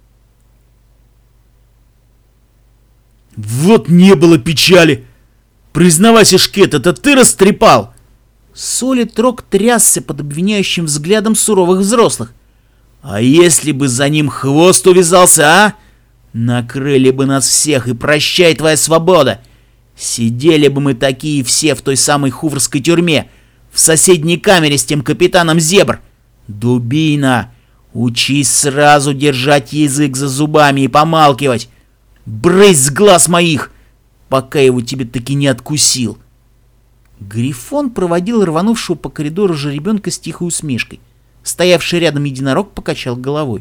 «Вот не было печали! Признавайся, Шкет, это ты растрепал!» Солид Рок трясся под обвиняющим взглядом суровых взрослых. «А если бы за ним хвост увязался, а? Накрыли бы нас всех, и прощай твоя свобода! Сидели бы мы такие все в той самой хуврской тюрьме, в соседней камере с тем капитаном Зебр! Дубина, учись сразу держать язык за зубами и помалкивать! Брысь с глаз моих, пока его тебе таки не откусил!» Грифон проводил рванувшего по коридору жеребенка с тихой усмешкой. Стоявший рядом единорог покачал головой.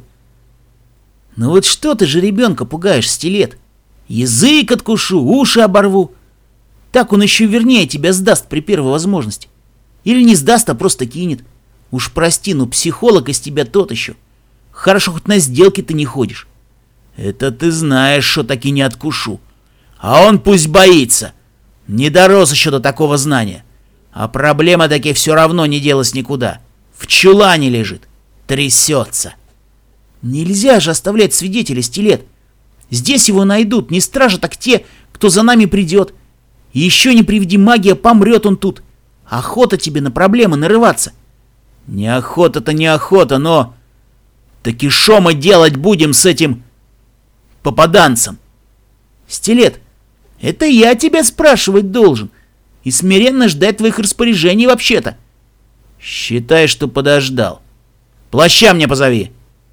«Ну вот что ты жеребенка пугаешь, Стилет? Язык откушу, уши оборву. Так он еще вернее тебя сдаст при первой возможности. Или не сдаст, а просто кинет. Уж прости, но психолог из тебя тот еще. Хорошо, хоть на сделки ты не ходишь». «Это ты знаешь, что таки не откушу. А он пусть боится. Не дорос еще до такого знания. А проблема таки все равно не делась никуда. В чулане лежит. Трясется». «Нельзя же оставлять свидетеля, Стилет. Здесь его найдут, не стража, так те, кто за нами придет. И еще не приведи магия, помрет он тут. Охота тебе на проблемы нарываться». «Неохота-то неохота, но... Таки шо мы делать будем с этим попаданцем?» «Стилет, это я тебя спрашивать должен. И смиренно ждать твоих распоряжений вообще-то». «Считай, что подождал. Плаща мне позови».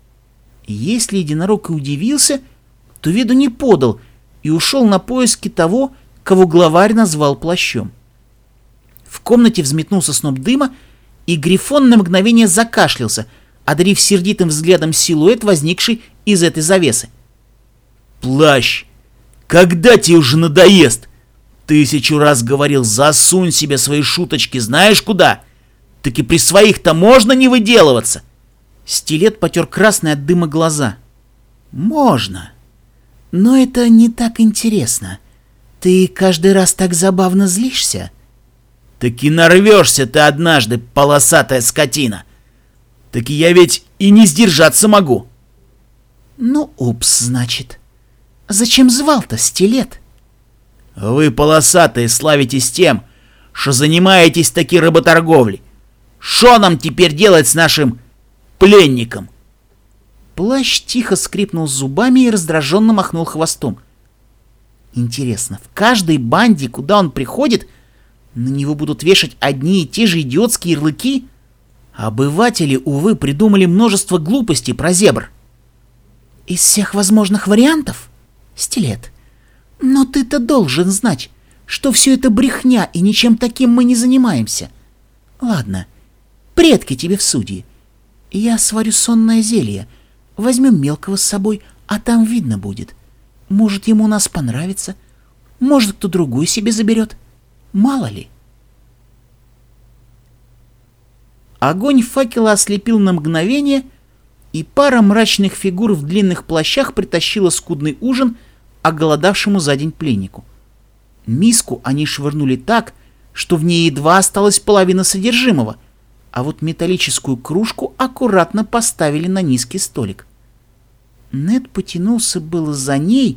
Если единорог и удивился, то виду не подал и ушел на поиски того, кого главарь назвал плащом. В комнате взметнулся сноп дыма, и Грифон на мгновение закашлялся, одарив сердитым взглядом силуэт, возникший из этой завесы. «Плащ! Когда тебе уже надоест? 1000 раз говорил, засунь себе свои шуточки знаешь куда? Так и при своих-то можно не выделываться!» Стилет потер красные от дыма глаза. «Можно. Но это не так интересно. Ты каждый раз так забавно злишься». «Так и нарвешься ты однажды, полосатая скотина. Так и я ведь и не сдержаться могу». «Ну, упс, значит. Зачем звал-то, Стилет?» «Вы, полосатые, славитесь тем, что занимаетесь таки работорговлей. Шо нам теперь делать с нашим пленником?» Плащ тихо скрипнул зубами и раздраженно махнул хвостом. «Интересно, в каждой банде, куда он приходит, на него будут вешать одни и те же идиотские ярлыки? Обыватели, увы, придумали множество глупостей про зебр». «Из всех возможных вариантов? Стилет, но ты-то должен знать, что все это брехня, и ничем таким мы не занимаемся. Ладно, предки тебе в судьи. Я сварю сонное зелье. Возьмем мелкого с собой, а там видно будет. Может, ему у нас понравится. Может, кто другой себе заберет. Мало ли». Огонь факела ослепил на мгновение, и пара мрачных фигур в длинных плащах притащила скудный ужин оголодавшему за день пленнику. Миску они швырнули так, что в ней едва осталась половина содержимого, а вот металлическую кружку аккуратно поставили на низкий столик. Нед потянулся было за ней,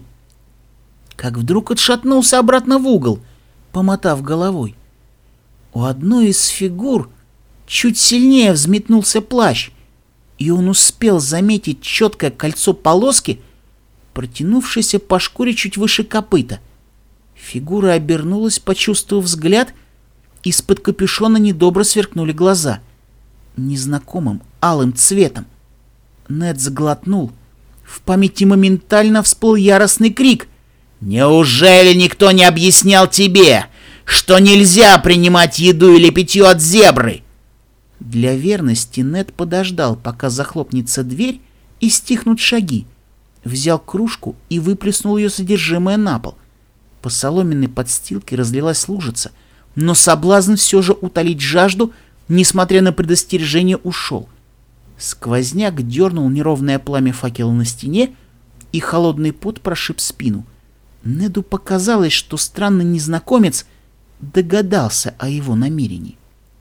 как вдруг отшатнулся обратно в угол, помотав головой. У одной из фигур чуть сильнее взметнулся плащ, и он успел заметить четкое кольцо полоски, протянувшееся по шкуре чуть выше копыта. Фигура обернулась, почувствовав взгляд, из-под капюшона недобро сверкнули глаза. Незнакомым алым цветом. Нед заглотнул. В памяти моментально всплыл яростный крик. «Неужели никто не объяснял тебе, что нельзя принимать еду или питье от зебры?» Для верности Нед подождал, пока захлопнется дверь и стихнут шаги. Взял кружку и выплеснул ее содержимое на пол. По соломенной подстилке разлилась лужица, но соблазн все же утолить жажду, несмотря на предостережение, ушел. Сквозняк дернул неровное пламя факела на стене, и холодный пот прошиб спину. Неду показалось, что странный незнакомец догадался о его намерении.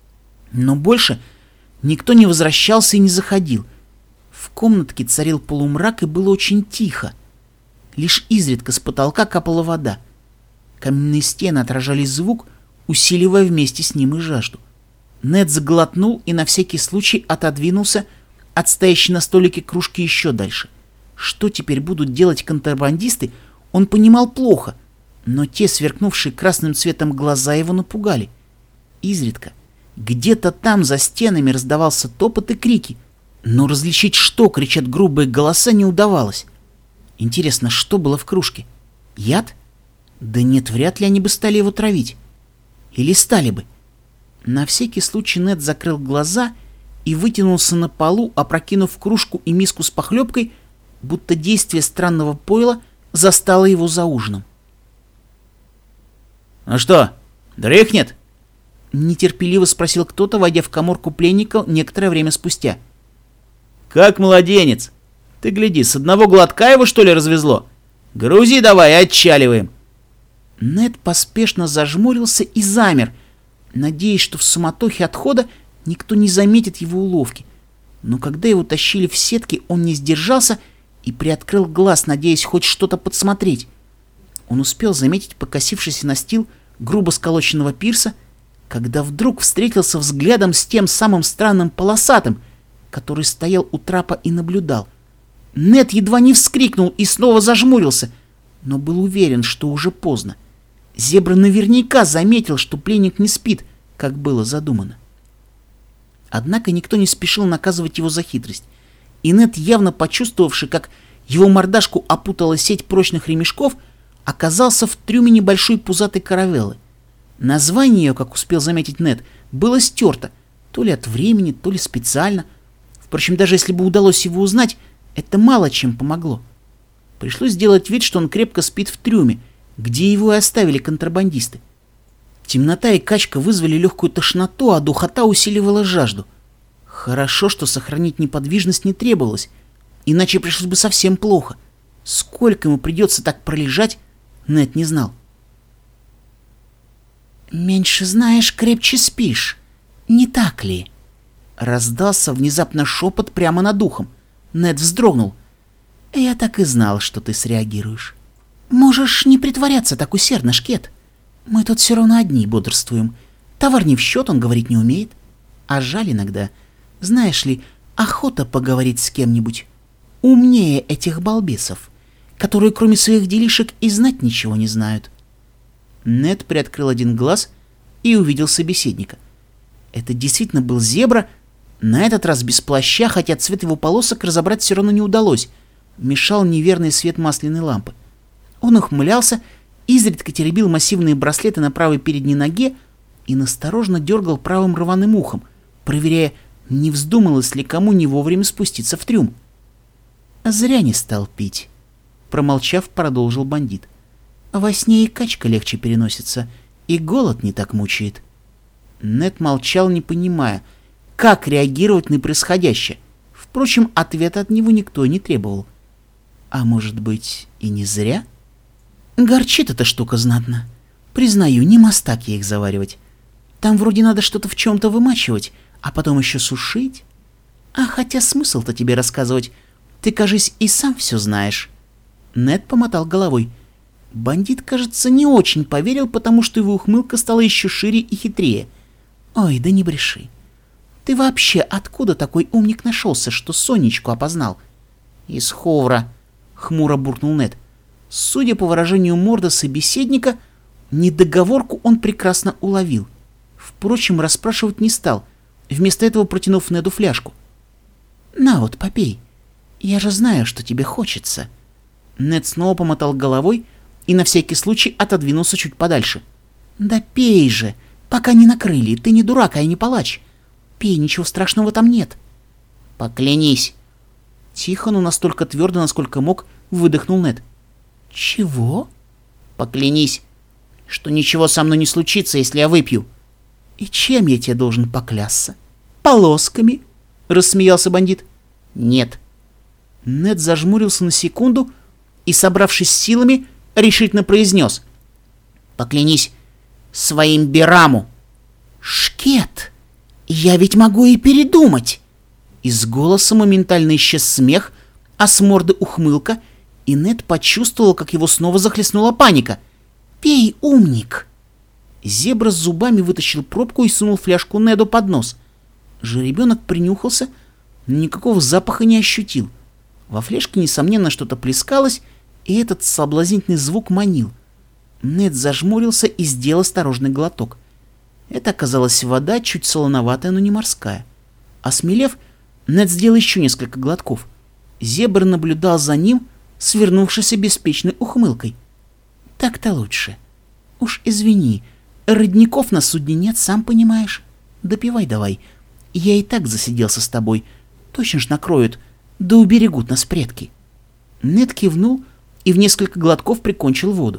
Но больше никто не возвращался и не заходил. В комнатке царил полумрак, и было очень тихо. Лишь изредка с потолка капала вода. Каменные стены отражали звук, усиливая вместе с ним и жажду. Нед заглотнул и на всякий случай отодвинулся от стоящей на столике кружки еще дальше. Что теперь будут делать контрабандисты, он понимал плохо, но те, сверкнувшие красным цветом глаза, его напугали. Изредка где-то там за стенами раздавался топот и крики, но различить, что кричат грубые голоса, не удавалось. Интересно, что было в кружке? Яд? Да нет, вряд ли они бы стали его травить. Или стали бы. На всякий случай Нед закрыл глаза и вытянулся на полу, опрокинув кружку и миску с похлебкой, будто действие странного пойла застало его за ужином. «Ну что, дрыхнет?» — нетерпеливо спросил кто-то, войдя в каморку пленника некоторое время спустя. «Как младенец! Ты гляди, с одного глотка его, что ли, развезло? Грузи давай, отчаливаем!» Нед поспешно зажмурился и замер, надеясь, что в суматохе отхода никто не заметит его уловки. Но когда его тащили в сетки, он не сдержался и приоткрыл глаз, надеясь хоть что-то подсмотреть. Он успел заметить покосившийся настил грубо сколоченного пирса, когда вдруг встретился взглядом с тем самым странным полосатым, который стоял у трапа и наблюдал. Нед едва не вскрикнул и снова зажмурился, но был уверен, что уже поздно. Зебра наверняка заметил, что пленник не спит, как было задумано. Однако никто не спешил наказывать его за хитрость, и Нед, явно почувствовавший, как его мордашку опутала сеть прочных ремешков, оказался в трюме небольшой пузатой каравеллы. Название ее, как успел заметить Нед, было стерто, то ли от времени, то ли специально. Впрочем, даже если бы удалось его узнать, это мало чем помогло. Пришлось сделать вид, что он крепко спит в трюме, где его и оставили контрабандисты. Темнота и качка вызвали легкую тошноту, а духота усиливала жажду. Хорошо, что сохранить неподвижность не требовалось, иначе пришлось бы совсем плохо. Сколько ему придется так пролежать, Нед не знал. «Меньше знаешь, крепче спишь, не так ли?» Раздался внезапно шепот прямо над ухом. Нед вздрогнул. «Я так и знал, что ты среагируешь. Можешь не притворяться так усердно, Шкет. Мы тут все равно одни бодрствуем. Товар не в счет, он говорить не умеет. А жаль иногда. Знаешь ли, охота поговорить с кем-нибудь умнее этих балбесов, которые кроме своих делишек и знать ничего не знают». Нед приоткрыл один глаз и увидел собеседника. Это действительно был зебра, на этот раз без плаща, хотя цвет его полосок разобрать все равно не удалось. Мешал неверный свет масляной лампы. Он ухмылялся, изредка теребил массивные браслеты на правой передней ноге и насторожно дергал правым рваным ухом, проверяя, не вздумалось ли кому не вовремя спуститься в трюм. «Зря не стал пить», — промолчав, продолжил бандит. «Во сне и качка легче переносится, и голод не так мучает». Нед молчал, не понимая, как реагировать на происходящее. Впрочем, ответа от него никто не требовал. А может быть, и не зря? Горчит эта штука знатно. Признаю, не мастак я их заваривать. Там вроде надо что-то в чем-то вымачивать, А потом еще сушить? А хотя смысл-то тебе рассказывать, ты, кажись, и сам все знаешь. Нед помотал головой. Бандит, кажется, не очень поверил, потому что его ухмылка стала еще шире и хитрее. Ой, да не бреши. Ты вообще откуда такой умник нашелся, что Сонечку опознал? Из Ховра, хмуро буркнул Нед. Судя по выражению морды собеседника, недоговорку он прекрасно уловил. Впрочем, расспрашивать не стал, вместо этого протянув Неду фляжку. «На вот, попей. Я же знаю, что тебе хочется». Нед снова помотал головой и на всякий случай отодвинулся чуть подальше. «Да пей же, пока не накрыли, ты не дурак, а и не палач. Пей, ничего страшного там нет». «Поклянись». Тихо, но настолько твердо, насколько мог, выдохнул Нед. «Чего?» «Поклянись, что ничего со мной не случится, если я выпью». «И чем я тебе должен поклясться? Полосками?» — рассмеялся бандит. «Нет». Нед зажмурился на секунду и, собравшись с силами, решительно произнес. «Поклянись своим Бираму». «Шкет, я ведь могу и передумать». Из голоса моментально исчез смех, а с морды ухмылка, и Нед почувствовал, как его снова захлестнула паника. «Пей, умник!» Зебра с зубами вытащил пробку и сунул фляжку Неду под нос. Жеребенок принюхался, но никакого запаха не ощутил. Во фляжке, несомненно, что-то плескалось, и этот соблазнительный звук манил. Нед зажмурился и сделал осторожный глоток. Это оказалась вода, чуть солоноватая, но не морская. Осмелев, Нед сделал еще несколько глотков. Зебра наблюдал за ним, свернувшись беспечной ухмылкой. «Так-то лучше. Уж извини, родников на судне нет, сам понимаешь. Допивай давай. Я и так засиделся с тобой. Точно ж накроют, да уберегут нас предки». Нед кивнул и в несколько глотков прикончил воду.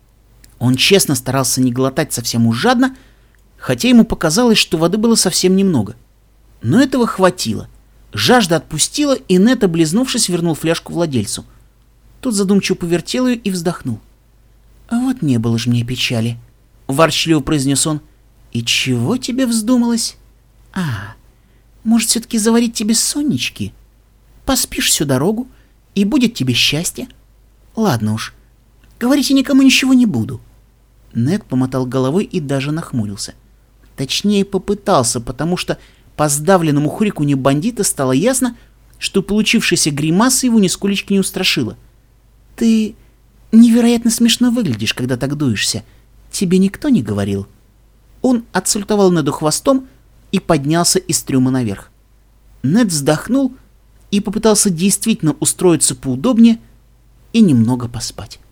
Он честно старался не глотать совсем уж жадно, хотя ему показалось, что воды было совсем немного. Но этого хватило. Жажда отпустила, и Нед, облизнувшись, вернул фляжку владельцу. Тот задумчиво повертел ее и вздохнул. «Вот не было ж мне печали», — ворчливо произнес он. «И чего тебе вздумалось? Может, все-таки заварить тебе соннички? Поспишь всю дорогу, и будет тебе счастье. Ладно уж, говорить я никому ничего не буду». Нед помотал головой и даже нахмурился. Точнее, попытался, потому что по сдавленному хрикунью бандита стало ясно, что получившаяся гримаса его нисколечко не устрашила. «Ты невероятно смешно выглядишь, когда так дуешься. Тебе никто не говорил?» Он отсультовал Неду хвостом и поднялся из трюма наверх. Нед вздохнул и попытался действительно устроиться поудобнее и немного поспать.